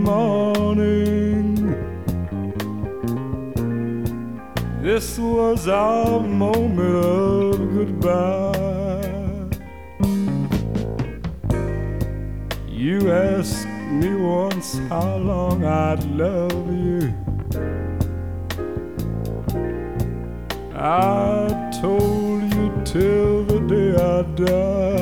morning. This was our moment of goodbye. You asked me once how long I'd love you. I told you till the day I die.